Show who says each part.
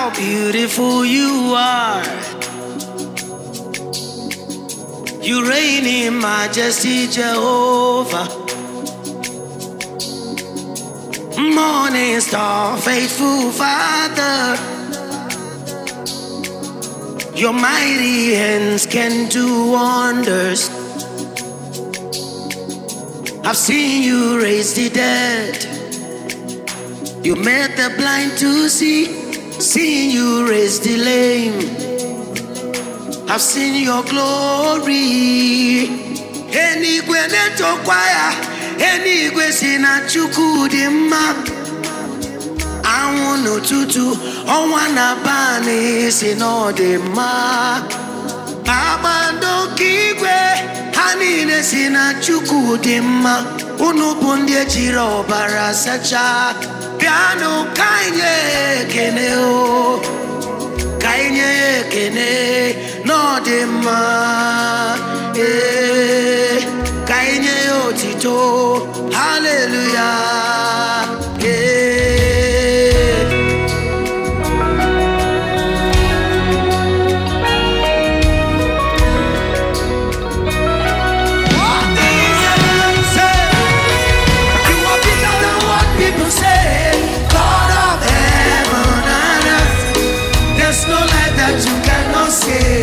Speaker 1: how beautiful you are. You reign in majesty, Jehovah. Morning star, faithful Father. Your mighty hands can do wonders. I've seen you raise the dead. You made the blind to see. Seen you raise the lame. I've seen your glory. Enigwe neto kwaya. Enigwe sina chukudima. Anwụ n'ụtụtụ, ọnwa n'abalị si n'ọdịmma. Kpakpando nke igwe, ha niile si na Chukwu dị mma. Unu bụ ndị ejiri ọbara sachaa. Bịanụ ka anyị nye ekene o, ka anyị nye ekene n'ọdịmma. Ka anyị nye otito, hallelujah. Yeah.